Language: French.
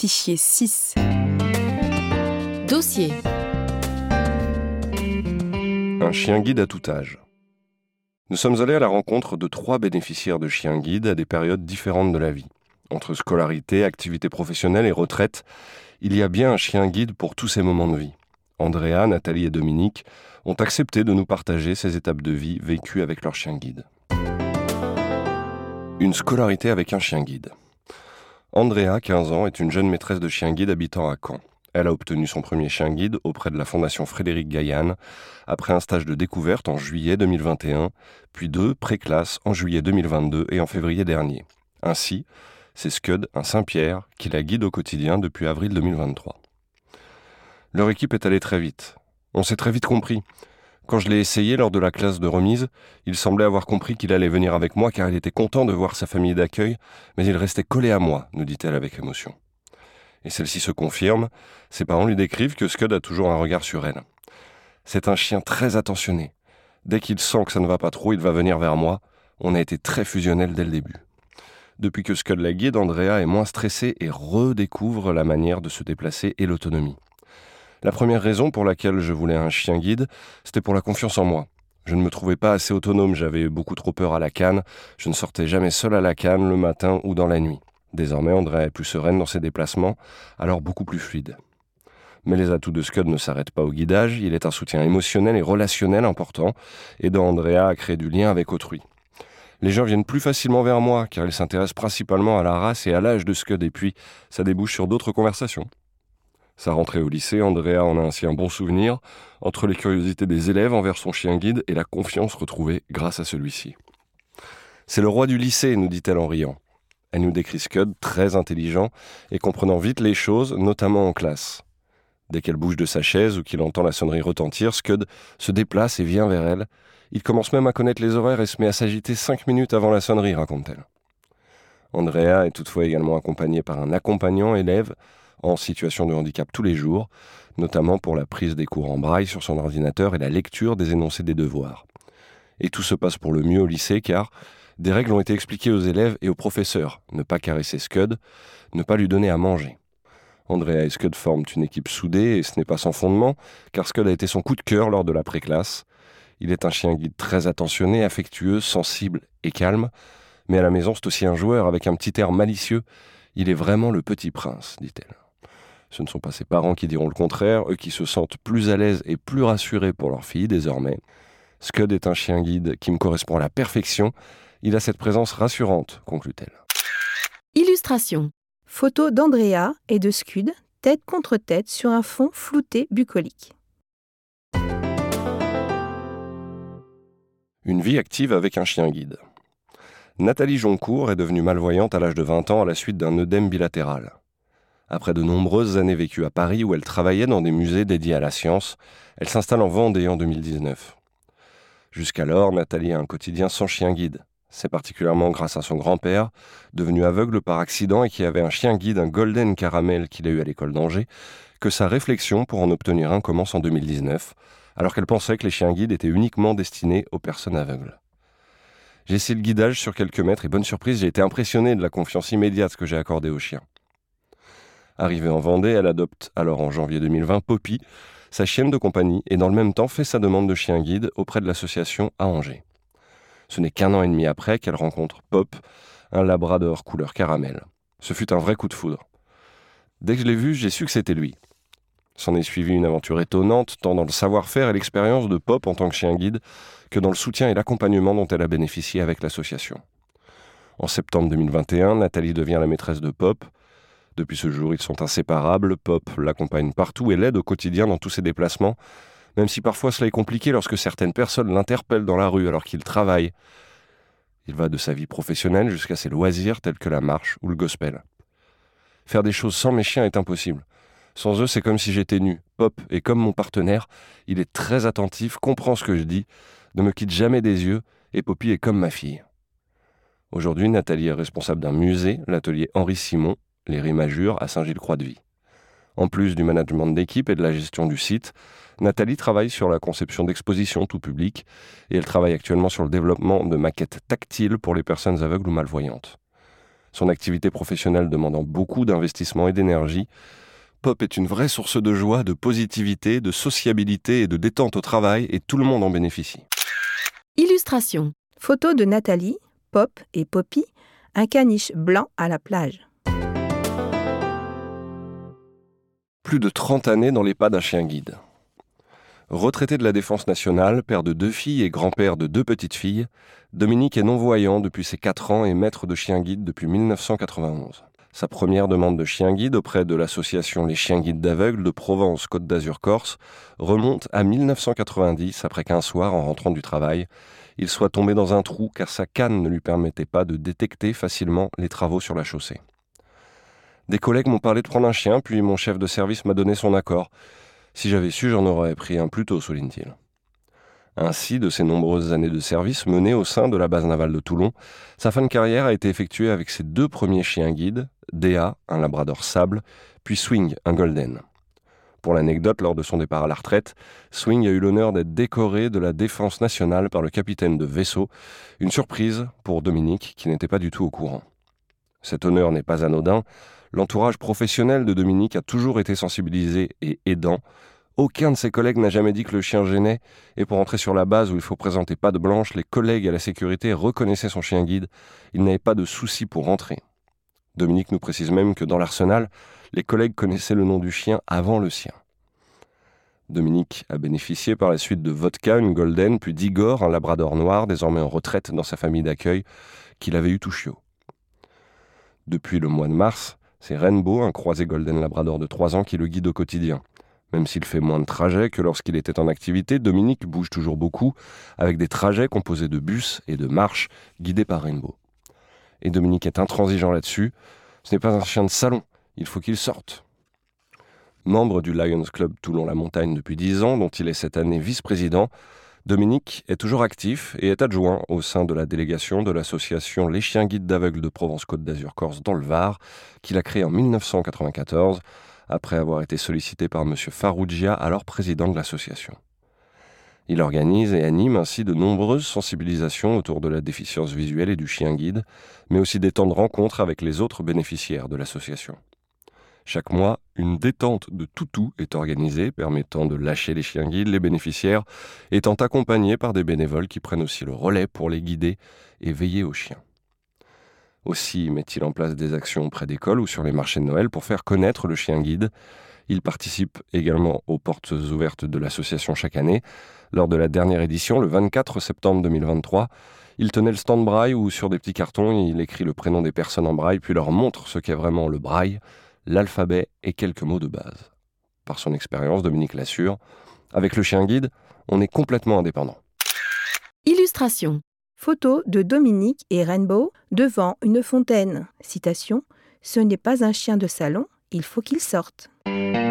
Fichier 6. Dossier. Un chien guide à tout âge. Nous sommes allés à la rencontre de 3 bénéficiaires de chiens guides à des périodes différentes de la vie. Entre scolarité, activité professionnelle et retraite, il y a bien un chien guide pour tous ces moments de vie. Andrea, Nathalie et Dominique ont accepté de nous partager ces étapes de vie vécues avec leur chien guide. Une scolarité avec un chien guide. Andrea, 15 ans, est une jeune maîtresse de chien guide habitant à Caen. Elle a obtenu son premier chien guide auprès de la Fondation Frédéric Gaillan après un stage de découverte en juillet 2021, puis 2 pré-classes en juillet 2022 et en février dernier. Ainsi, c'est Scud, un Saint-Pierre, qui la guide au quotidien depuis avril 2023. Leur équipe est allée très vite. On s'est très vite compris. Quand je l'ai essayé lors de la classe de remise, il semblait avoir compris qu'il allait venir avec moi car il était content de voir sa famille d'accueil, mais il restait collé à moi, nous dit-elle avec émotion. Et celle-ci se confirme, ses parents lui décrivent que Scud a toujours un regard sur elle. C'est un chien très attentionné. Dès qu'il sent que ça ne va pas trop, il va venir vers moi. On a été très fusionnels dès le début. Depuis que Scud la guide, Andrea est moins stressée et redécouvre la manière de se déplacer et l'autonomie. La première raison pour laquelle je voulais un chien guide, c'était pour la confiance en moi. Je ne me trouvais pas assez autonome, j'avais beaucoup trop peur à la canne, je ne sortais jamais seul à la canne le matin ou dans la nuit. Désormais, Andrea est plus sereine dans ses déplacements, alors beaucoup plus fluide. Mais les atouts de Scud ne s'arrêtent pas au guidage, il est un soutien émotionnel et relationnel important, aidant Andrea à créer du lien avec autrui. Les gens viennent plus facilement vers moi, car ils s'intéressent principalement à la race et à l'âge de Scud, et puis ça débouche sur d'autres conversations. Sa rentrée au lycée, Andrea en a ainsi un bon souvenir, entre les curiosités des élèves envers son chien guide et la confiance retrouvée grâce à celui-ci. C'est le roi du lycée, nous dit-elle en riant. Elle nous décrit Scud très intelligent et comprenant vite les choses, notamment en classe. Dès qu'elle bouge de sa chaise ou qu'il entend la sonnerie retentir, Scud se déplace et vient vers elle. Il commence même à connaître les horaires et se met à s'agiter 5 minutes avant la sonnerie, raconte-t-elle. Andrea est toutefois également accompagnée par un accompagnant élève en situation de handicap tous les jours, notamment pour la prise des cours en braille sur son ordinateur et la lecture des énoncés des devoirs. Et tout se passe pour le mieux au lycée car des règles ont été expliquées aux élèves et aux professeurs. Ne pas caresser Scud, ne pas lui donner à manger. Andrea et Scud forment une équipe soudée et ce n'est pas sans fondement car Scud a été son coup de cœur lors de la pré-classe. Il est un chien guide très attentionné, affectueux, sensible et calme, mais à la maison c'est aussi un joueur avec un petit air malicieux. Il est vraiment le petit prince, dit-elle. Ce ne sont pas ses parents qui diront le contraire, eux qui se sentent plus à l'aise et plus rassurés pour leur fille désormais. Scud est un chien guide qui me correspond à la perfection. Il a cette présence rassurante, conclut-elle. Illustration. Photo d'Andrea et de Scud, tête contre tête sur un fond flouté bucolique. Une vie active avec un chien guide. Nathalie Joncourt est devenue malvoyante à l'âge de 20 ans à la suite d'un œdème bilatéral. Après de nombreuses années vécues à Paris où elle travaillait dans des musées dédiés à la science, elle s'installe en Vendée en 2019. Jusqu'alors, Nathalie a un quotidien sans chien guide. C'est particulièrement grâce à son grand-père, devenu aveugle par accident et qui avait un chien guide, un Golden Caramel qu'il a eu à l'école d'Angers, que sa réflexion pour en obtenir un commence en 2019, alors qu'elle pensait que les chiens guides étaient uniquement destinés aux personnes aveugles. J'ai essayé le guidage sur quelques mètres et bonne surprise, j'ai été impressionné de la confiance immédiate que j'ai accordée au chien. Arrivée en Vendée, elle adopte alors en janvier 2020 Poppy, sa chienne de compagnie, et dans le même temps fait sa demande de chien guide auprès de l'association à Angers. Ce n'est qu'1 an et demi après qu'elle rencontre Pop, un labrador couleur caramel. Ce fut un vrai coup de foudre. Dès que je l'ai vu, j'ai su que c'était lui. S'en est suivie une aventure étonnante, tant dans le savoir-faire et l'expérience de Pop en tant que chien guide, que dans le soutien et l'accompagnement dont elle a bénéficié avec l'association. En septembre 2021, Nathalie devient la maîtresse de Pop. Depuis ce jour, ils sont inséparables. Pop l'accompagne partout et l'aide au quotidien dans tous ses déplacements, même si parfois cela est compliqué lorsque certaines personnes l'interpellent dans la rue alors qu'il travaille. Il va de sa vie professionnelle jusqu'à ses loisirs tels que la marche ou le gospel. Faire des choses sans mes chiens est impossible. Sans eux, c'est comme si j'étais nu. Pop est comme mon partenaire, il est très attentif, comprend ce que je dis, ne me quitte jamais des yeux, et Poppy est comme ma fille. Aujourd'hui, Nathalie est responsable d'un musée, l'atelier Henri Simon, les Rimagures à Saint-Gilles-Croix-de-Vie. En plus du management d'équipe et de la gestion du site, Nathalie travaille sur la conception d'expositions tout public et elle travaille actuellement sur le développement de maquettes tactiles pour les personnes aveugles ou malvoyantes. Son activité professionnelle demandant beaucoup d'investissement et d'énergie, Pop est une vraie source de joie, de positivité, de sociabilité et de détente au travail, et tout le monde en bénéficie. Illustration. Photo de Nathalie, Pop et Poppy, un caniche blanc à la plage. Plus de 30 années dans les pas d'un chien guide. Retraité de la Défense nationale, père de 2 filles et grand-père de 2 petites filles, Dominique est non-voyant depuis ses 4 ans et maître de chien guide depuis 1991. Sa première demande de chien guide auprès de l'association Les Chiens Guides d'Aveugles de Provence-Côte d'Azur-Corse remonte à 1990 après qu'un soir, en rentrant du travail, il soit tombé dans un trou car sa canne ne lui permettait pas de détecter facilement les travaux sur la chaussée. Des collègues m'ont parlé de prendre un chien, puis mon chef de service m'a donné son accord. Si j'avais su, j'en aurais pris un plus tôt, souligne-t-il. Ainsi, de ses nombreuses années de service menées au sein de la base navale de Toulon, sa fin de carrière a été effectuée avec ses 2 premiers chiens guides, Déa, un labrador sable, puis Swing, un golden. Pour l'anecdote, lors de son départ à la retraite, Swing a eu l'honneur d'être décoré de la Défense nationale par le capitaine de vaisseau, une surprise pour Dominique qui n'était pas du tout au courant. Cet honneur n'est pas anodin, l'entourage professionnel de Dominique a toujours été sensibilisé et aidant. Aucun de ses collègues n'a jamais dit que le chien gênait, et pour entrer sur la base où il faut présenter patte blanche, les collègues à la sécurité reconnaissaient son chien guide. Il n'avait pas de souci pour rentrer. Dominique nous précise même que dans l'arsenal, les collègues connaissaient le nom du chien avant le sien. Dominique a bénéficié par la suite de Vodka, une golden, puis d'Igor, un labrador noir, désormais en retraite dans sa famille d'accueil, qu'il avait eu tout chiot. Depuis le mois de mars, c'est Rainbow, un croisé golden labrador de 3 ans, qui le guide au quotidien. Même s'il fait moins de trajets que lorsqu'il était en activité, Dominique bouge toujours beaucoup, avec des trajets composés de bus et de marches guidés par Rainbow. Et Dominique est intransigeant là-dessus. Ce n'est pas un chien de salon, il faut qu'il sorte. Membre du Lions Club Toulon-la-Montagne depuis 10 ans, dont il est cette année vice-président, Dominique est toujours actif et est adjoint au sein de la délégation de l'association Les Chiens Guides d'Aveugles de Provence-Côte d'Azur-Corse dans le Var, qu'il a créé en 1994, après avoir été sollicité par M. Farougia, alors président de l'association. Il organise et anime ainsi de nombreuses sensibilisations autour de la déficience visuelle et du chien guide, mais aussi des temps de rencontre avec les autres bénéficiaires de l'association. Chaque mois, une détente de toutou est organisée, permettant de lâcher les chiens guides, les bénéficiaires étant accompagnés par des bénévoles qui prennent aussi le relais pour les guider et veiller aux chiens. Aussi met-il en place des actions auprès d'écoles ou sur les marchés de Noël pour faire connaître le chien guide. Il participe également aux portes ouvertes de l'association chaque année. Lors de la dernière édition, le 24 septembre 2023, il tenait le stand braille où sur des petits cartons, il écrit le prénom des personnes en braille puis leur montre ce qu'est vraiment le braille, l'alphabet et quelques mots de base. Par son expérience, Dominique l'assure, avec le chien guide, on est complètement indépendant. Illustration. Photo de Dominique et Rainbow devant une fontaine. Citation. Ce n'est pas un chien de salon, il faut qu'il sorte.